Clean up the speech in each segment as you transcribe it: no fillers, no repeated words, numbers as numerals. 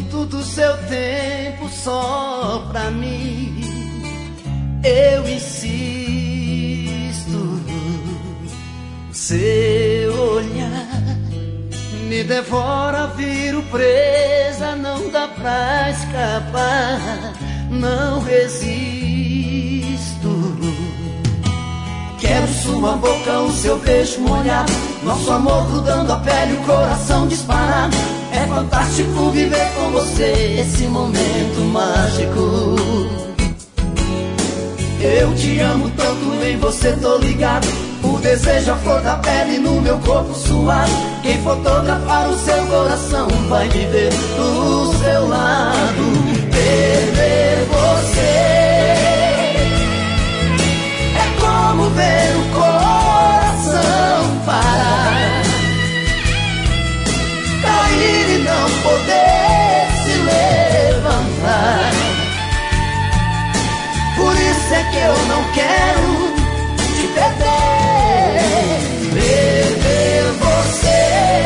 minuto do seu tempo só pra mim. Eu insisto, seu olhar me devora, viro presa, não dá pra escapar, não resisto. Quero sua boca, o seu beijo molhado, nosso amor grudando a pele, o coração disparado. É fantástico viver com você esse momento mágico. Eu te amo tanto, em você tô ligado. O desejo, a flor da pele no meu corpo suado. Quem fotografar o seu coração vai viver do seu lado. Perder você é como ver o coração parar, cair e não poder se levantar. Por isso é que eu não quero te perder. Perder você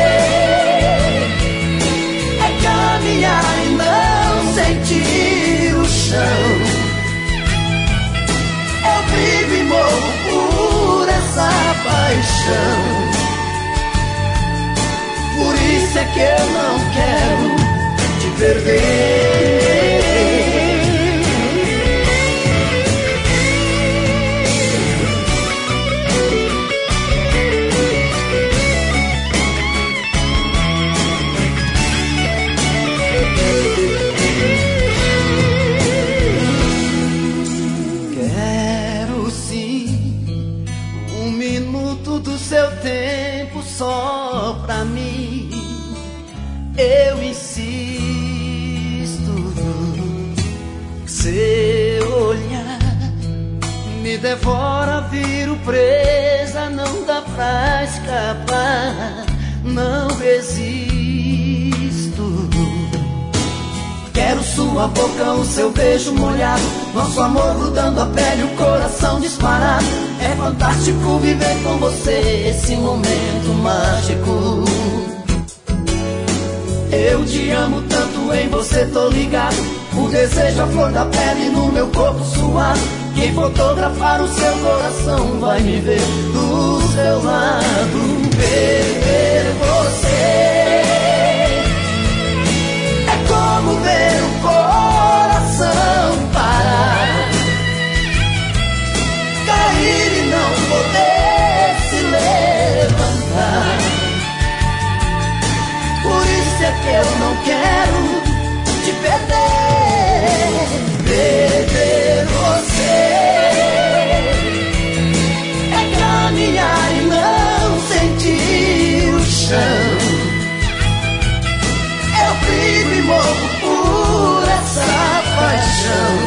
é caminhar e não sentir o chão. Eu vivo e morro por essa paixão. Por isso é que eu não quero te perder. Do seu tempo só pra mim. Eu insisto, seu olhar me devora, viro presa, não dá pra escapar, não resisto. Quero sua boca, o seu beijo molhado, nosso amor grudando a pele, o coração disparado. É fantástico viver com você esse momento mágico. Eu te amo tanto, em você tô ligado. O desejo, a flor da pele no meu corpo suado. Quem fotografar o seu coração vai me ver do seu lado. Perder você é como ver o coração parar, cair e não poder se levantar. Por isso é que eu não quero te perder. Perder você é caminhar e não sentir o chão. Eu vivo e morro por essa paixão.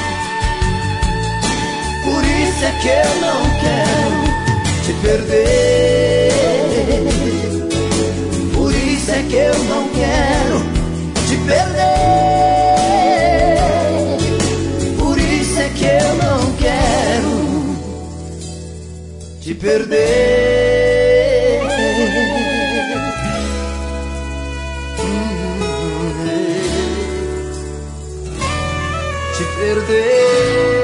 Por isso é que eu não quero te perder. Por isso é que eu não quero te perder. Por isso é que eu não quero te perder. Te perder.